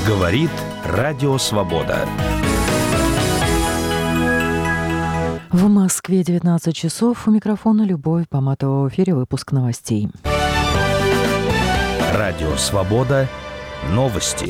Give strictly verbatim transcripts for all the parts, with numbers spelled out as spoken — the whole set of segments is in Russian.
Говорит Радио Свобода. В Москве девятнадцать часов. У микрофона Любовь Поматова. В эфире выпуск новостей. Радио Свобода. Новости.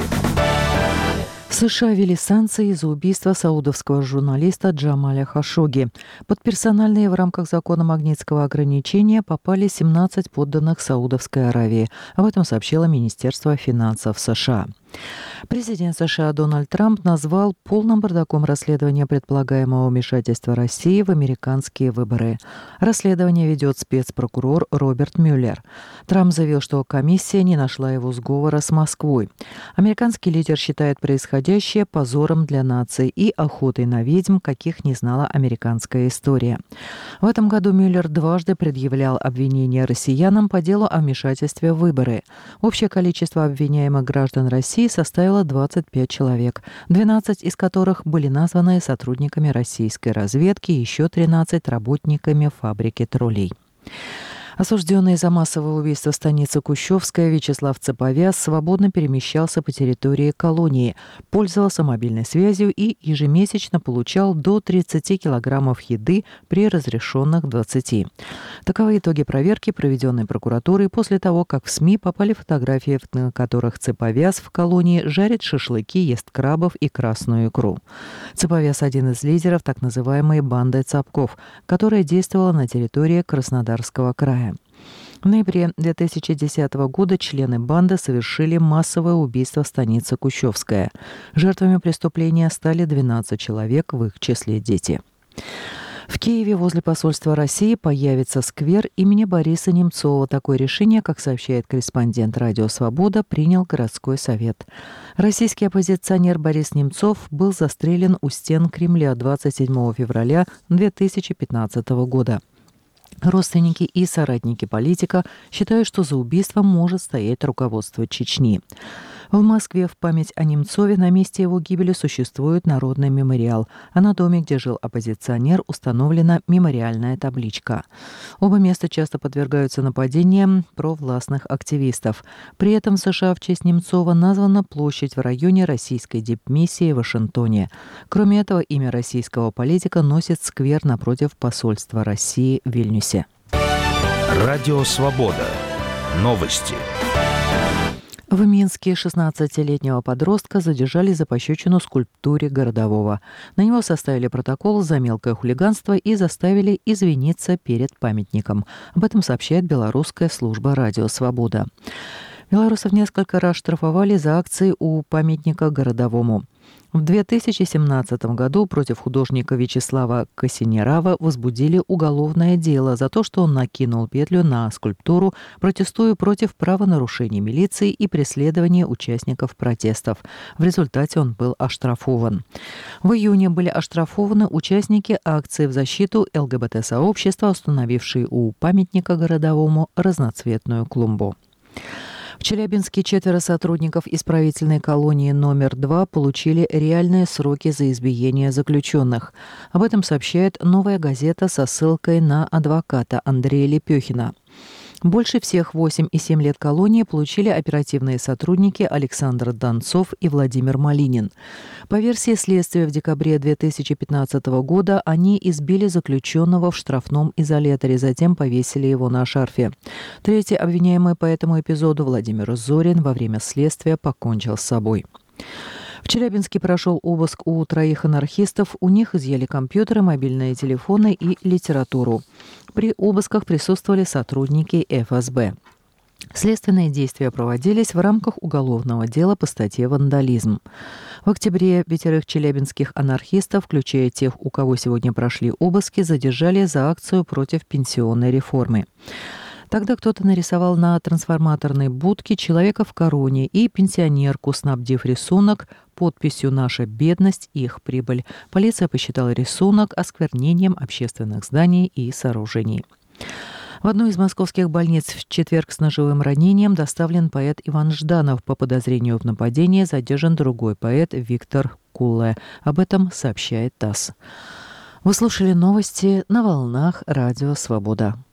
США ввели санкции из-за убийства саудовского журналиста Джамаля Хашогги. Под персональные в рамках закона Магнитского ограничения попали семнадцать подданных Саудовской Аравии. Об этом сообщило Министерство финансов США. Президент США Дональд Трамп назвал полным бардаком расследование предполагаемого вмешательства России в американские выборы. Расследование ведет спецпрокурор Роберт Мюллер. Трамп заявил, что комиссия не нашла его сговора с Москвой. Американский лидер считает происходящее позором для нации и охотой на ведьм, каких не знала американская история. В этом году Мюллер дважды предъявлял обвинения россиянам по делу о вмешательстве в выборы. Общее количество обвиняемых граждан России составило двадцать пять человек, двенадцать из которых были названы сотрудниками российской разведки, еще тринадцать работниками фабрики троллей. Осужденный за массовое убийство в станице Кущевская Вячеслав Цеповяз свободно перемещался по территории колонии, пользовался мобильной связью и ежемесячно получал до тридцати килограммов еды при разрешенных двадцати. Таковы итоги проверки, проведенной прокуратурой после того, как в СМИ попали фотографии, на которых Цеповяз в колонии жарит шашлыки, ест крабов и красную икру. Цеповяз – один из лидеров так называемой банды Цапков, которая действовала на территории Краснодарского края. В ноябре две тысячи десятого года члены банды совершили массовое убийство в станице Кущевская. Жертвами преступления стали двенадцать человек, в их числе дети. В Киеве возле посольства России появится сквер имени Бориса Немцова. Такое решение, как сообщает корреспондент «Радио Свобода», принял городской совет. Российский оппозиционер Борис Немцов был застрелен у стен Кремля двадцать седьмого февраля две тысячи пятнадцатого года. Родственники и соратники политика считают, что за убийством может стоять руководство Чечни. В Москве в память о Немцове на месте его гибели существует народный мемориал, а на доме, где жил оппозиционер, установлена мемориальная табличка. Оба места часто подвергаются нападениям провластных активистов. При этом в США в честь Немцова названа площадь в районе российской дипмиссии в Вашингтоне. Кроме этого, имя российского политика носит сквер напротив посольства России в Вильнюсе. Радио Свобода. Новости. В Минске шестнадцатилетнего подростка задержали за пощечину скульптуре Городового. На него составили протокол за мелкое хулиганство и заставили извиниться перед памятником. Об этом сообщает белорусская служба «Радио Свобода». Белорусов несколько раз штрафовали за акции у памятника Городовому. В две тысячи семнадцатом году против художника Вячеслава Косинерава возбудили уголовное дело за то, что он накинул петлю на скульптуру, протестуя против правонарушений милиции и преследования участников протестов. В результате он был оштрафован. В июне были оштрафованы участники акции в защиту ЛГБТ-сообщества, установившие у памятника Городовому разноцветную клумбу. В Челябинске четверо сотрудников исправительной колонии номер два получили реальные сроки за избиение заключенных. Об этом сообщает «Новая газета» со ссылкой на адвоката Андрея Лепехина. Больше всех восемь и семь лет колонии получили оперативные сотрудники Александр Донцов и Владимир Малинин. По версии следствия, в декабре две тысячи пятнадцатого года они избили заключенного в штрафном изоляторе, затем повесили его на шарфе. Третий обвиняемый по этому эпизоду, Владимир Зорин, во время следствия покончил с собой. В Челябинске прошел обыск у троих анархистов. У них изъяли компьютеры, мобильные телефоны и литературу. При обысках присутствовали сотрудники эф эс бэ. Следственные действия проводились в рамках уголовного дела по статье «Вандализм». В октябре пятерых челябинских анархистов, включая тех, у кого сегодня прошли обыски, задержали за акцию против пенсионной реформы. Тогда кто-то нарисовал на трансформаторной будке человека в короне и пенсионерку, снабдив рисунок подписью «Наша бедность, их прибыль». Полиция посчитала рисунок осквернением общественных зданий и сооружений. В одну из московских больниц в четверг с ножевым ранением доставлен поэт Иван Жданов. По подозрению в нападении задержан другой поэт Виктор Кулле. Об этом сообщает ТАСС. Вы слушали новости на волнах Радио Свобода.